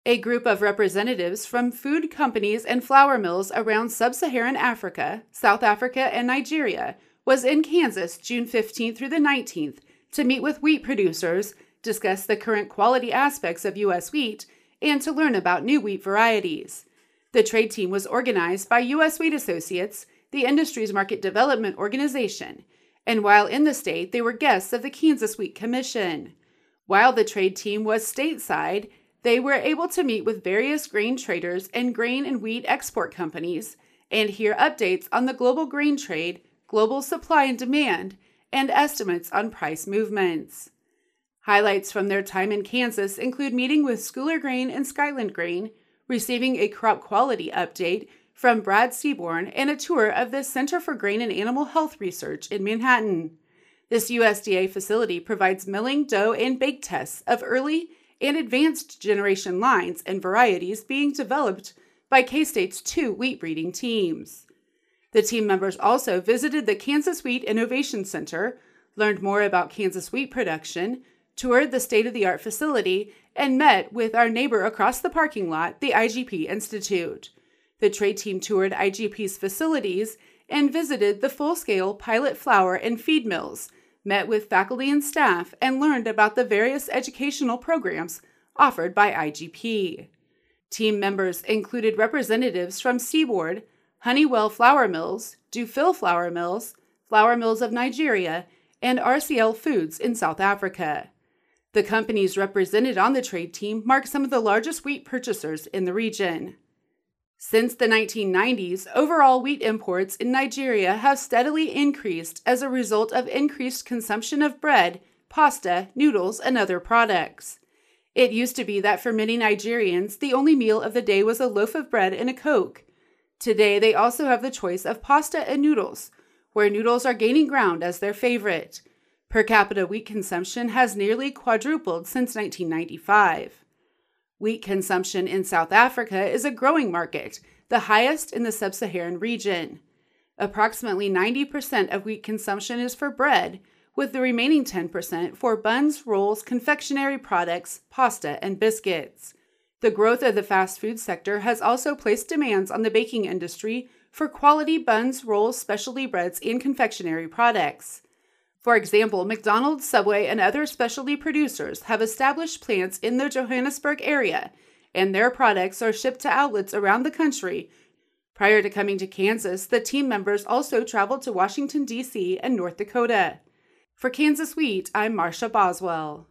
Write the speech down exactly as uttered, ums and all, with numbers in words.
A group of representatives from food companies and flour mills around sub-Saharan Africa, South Africa, and Nigeria was in Kansas June fifteenth through the nineteenth to meet with wheat producers, discuss the current quality aspects of U S wheat, and to learn about new wheat varieties. The trade team was organized by U S Wheat Associates, the industry's market development organization, and while in the state, they were guests of the Kansas Wheat Commission. While the trade team was stateside, they were able to meet with various grain traders and grain and wheat export companies and hear updates on the global grain trade, global supply and demand, and estimates on price movements. Highlights from their time in Kansas include meeting with Schooler Grain and Skyland Grain, receiving a crop quality update from Brad Seaborn, and a tour of the Center for Grain and Animal Health Research in Manhattan. This U S D A facility provides milling, dough, and bake tests of early and advanced generation lines and varieties being developed by K-State's two wheat breeding teams. The team members also visited the Kansas Wheat Innovation Center, learned more about Kansas wheat production, toured the state-of-the-art facility, and met with our neighbor across the parking lot, the I G P Institute. The trade team toured I G P's facilities and visited the full-scale pilot flour and feed mills, met with faculty and staff, and learned about the various educational programs offered by I G P. Team members included representatives from Seaboard, Honeywell Flour Mills, Dufil Flour Mills, Flour Mills of Nigeria, and R C L Foods in South Africa. The companies represented on the trade team mark some of the largest wheat purchasers in the region. Since the nineteen nineties, overall wheat imports in Nigeria have steadily increased as a result of increased consumption of bread, pasta, noodles, and other products. It used to be that for many Nigerians, the only meal of the day was a loaf of bread and a Coke. Today, they also have the choice of pasta and noodles, where noodles are gaining ground as their favorite. Per capita wheat consumption has nearly quadrupled since nineteen ninety-five. Wheat consumption in South Africa is a growing market, the highest in the sub-Saharan region. Approximately ninety percent of wheat consumption is for bread, with the remaining ten percent for buns, rolls, confectionery products, pasta, and biscuits. The growth of the fast food sector has also placed demands on the baking industry for quality buns, rolls, specialty breads, and confectionery products. For example, McDonald's, Subway, and other specialty producers have established plants in the Johannesburg area, and their products are shipped to outlets around the country. Prior to coming to Kansas, the team members also traveled to Washington, D C and North Dakota. For Kansas Wheat, I'm Marcia Boswell.